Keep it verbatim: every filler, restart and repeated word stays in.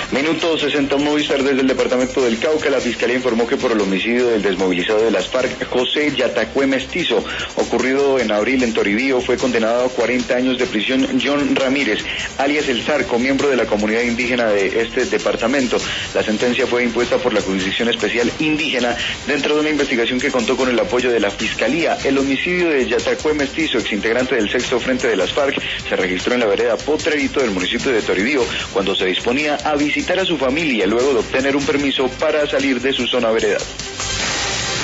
Minuto sesenta Movistar desde el departamento del Cauca. La Fiscalía informó que por el homicidio del desmovilizado de las FARC, José Yatacue Mestizo, ocurrido en abril en Toribío, fue condenado a cuarenta años de prisión John Ramírez, alias El Zarco, miembro de la comunidad indígena de este departamento. La sentencia fue impuesta por la Jurisdicción Especial Indígena dentro de una investigación que contó con el apoyo de la Fiscalía. El homicidio de Yatacue Mestizo, exintegrante del sexto Frente de las FARC, se registró en la vereda Potrerito del municipio de Toribío cuando se disponía a visitar a su familia luego de obtener un permiso para salir de su zona veredal.